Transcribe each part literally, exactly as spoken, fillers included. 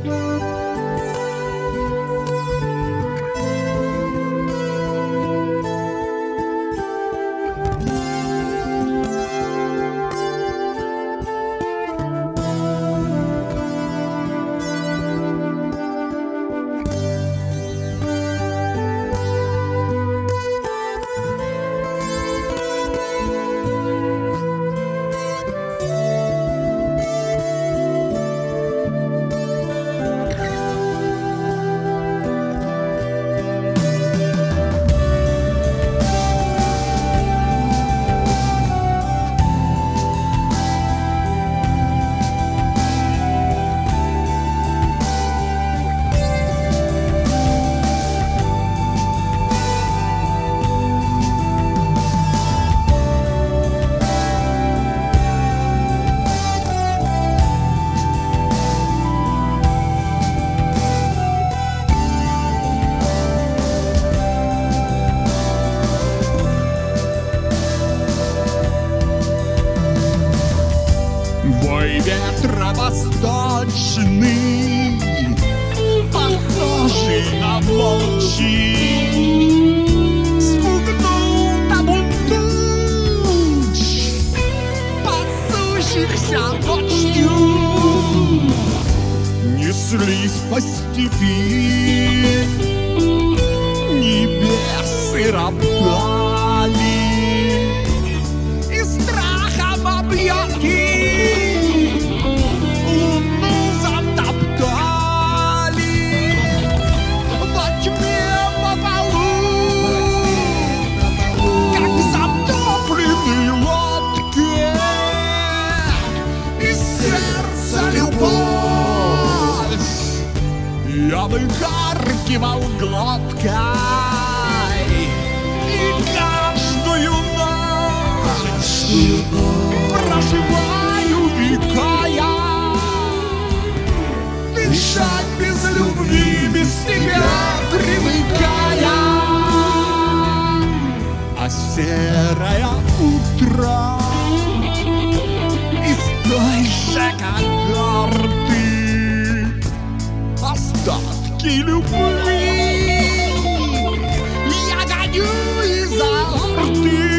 Вой ветра восточный, похожий на волчий, спугнул табун туч, пасущихся ночью. Неслись по степи, небесы роптали, и страхом объятки луну затоптали. Во тьме по полу, как в затопленной лодке, из сердца любовь я выхаркивал глоткой, и каждую ночь проживаю века я. Дышать без любви, без тебя привыкая. А серое утро из той же когорты, остатки любви я гоню из-за рты.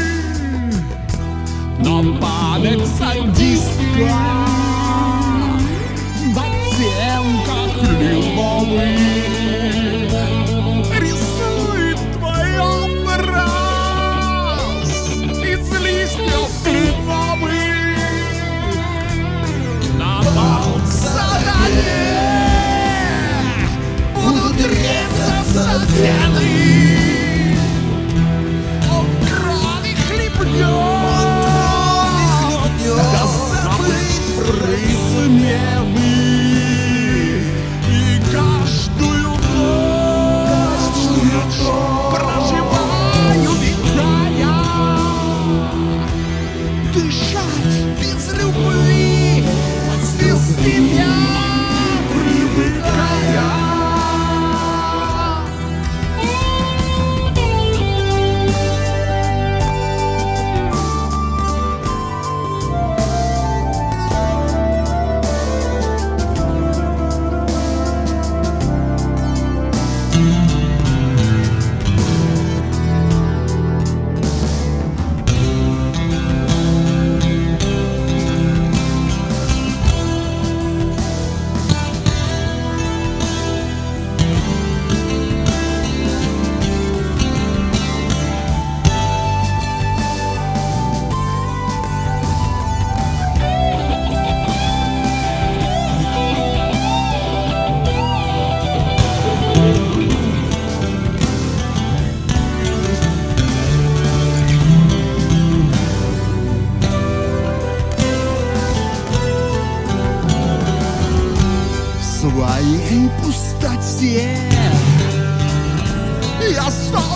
Но память садистка в оттенках лиловых рисует твой образ из листьев кленовых. На балконе будут резаться вены, он крови хлебнет, да забыть присмелы. И каждую ночь проживаю века я. Дышать без любви, без тебя привыкая. В своей пустоте я снова